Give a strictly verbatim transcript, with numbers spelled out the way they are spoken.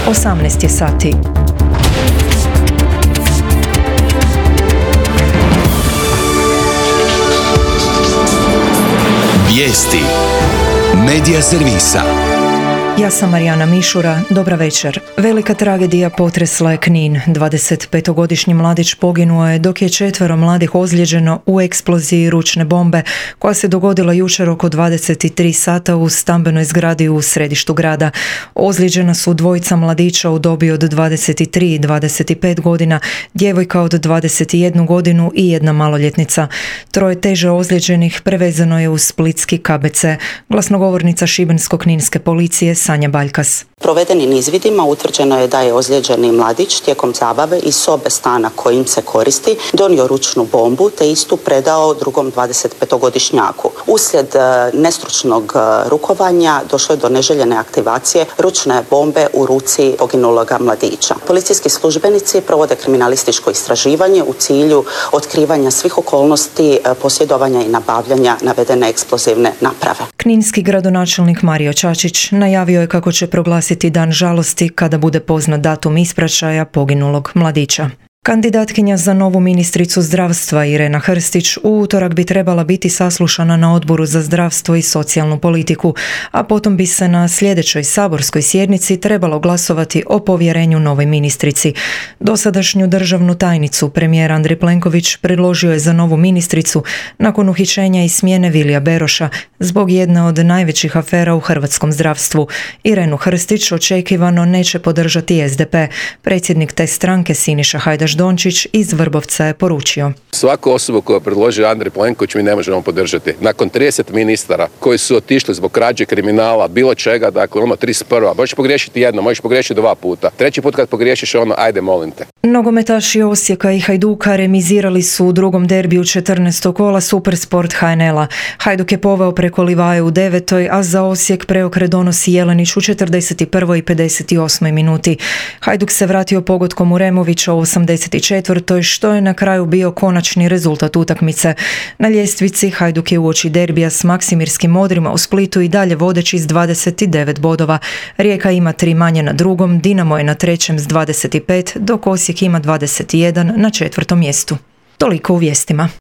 osamnaest je sati. Vijesti Medija servisa. Ja sam Marijana Mišura, dobra večer. Velika tragedija potresla je Knin. dvadesetpetogodišnji mladić poginuo je dok je četvero mladih ozlijeđeno u eksploziji ručne bombe koja se dogodila jučer oko dvadeset tri sata u stambenoj zgradi u središtu grada. Ozlijeđena su dvojica mladića u dobi od dvadeset tri i dvadeset pet godina, djevojka od dvadeset jednu godinu i jedna maloljetnica. Troje teže ozlijeđenih prevezano je u splitski K B C. Glasnogovornica Šibensko-kninske policije Sanja Baljkas. Provedenim izvidima utvrđeno je da je ozlijeđeni mladić tijekom zabave iz sobe stana kojim se koristi donio ručnu bombu te istu predao drugom dvadesetpetogodišnjaku. Uslijed nestručnog rukovanja došlo je do neželjene aktivacije ručne bombe u ruci poginuloga mladića. Policijski službenici provode kriminalističko istraživanje u cilju otkrivanja svih okolnosti posjedovanja i nabavljanja navedene eksplozivne naprave. Kninski gradonačelnik Mario Čačić najavio je kako će proglasiti dan žalosti kada bude poznat datum ispraćaja poginulog mladića. Kandidatkinja za novu ministricu zdravstva Irena Hrstić u utorak bi trebala biti saslušana na Odboru za zdravstvo i socijalnu politiku, a potom bi se na sljedećoj saborskoj sjednici trebalo glasovati o povjerenju novoj ministrici. Dosadašnju državnu tajnicu premijer Andrej Plenković predložio je za novu ministricu nakon uhićenja i smjene Vilija Beroša zbog jedne od najvećih afera u hrvatskom zdravstvu. Irenu Hrstić očekivano neće podržati S D P. Predsjednik te stranke Siniša Hajdaš Dončić iz Vrbovca je poručio: Svaku osobu koju predloži Andrej Plenković mi ne možemo podržati. Nakon trideset ministara koji su otišli zbog krađe, kriminala, bilo čega, dakle ono trideset prva možeš pogriješiti jedno, možeš pogriješiti dva puta. Treći put kad pogriješiš ono, ajde molim te. Nogometaši Osijeka i Hajduka remizirali su u drugom derbiju četrnaestog kola Supersport H N L-a. Hajduk je poveo preko Livaje u devetoj, a za Osijek preokret donosi Jelenić u četrdeset prvoj i pedeset osmoj minuti. Hajduk se vratio pogodkom u Removića u osamdeset četvrtoj, što je na kraju bio konačni rezultat utakmice. Na ljestvici Hajduk je uoči derbija s Maksimirskim Modrima u Splitu i dalje vodeći s dvadeset devet bodova. Rijeka ima tri manje na drugom, Dinamo je na trećem s dvadeset pet, dok Osijek ima dvadeset jedan na četvrtom mjestu. Toliko u vijestima.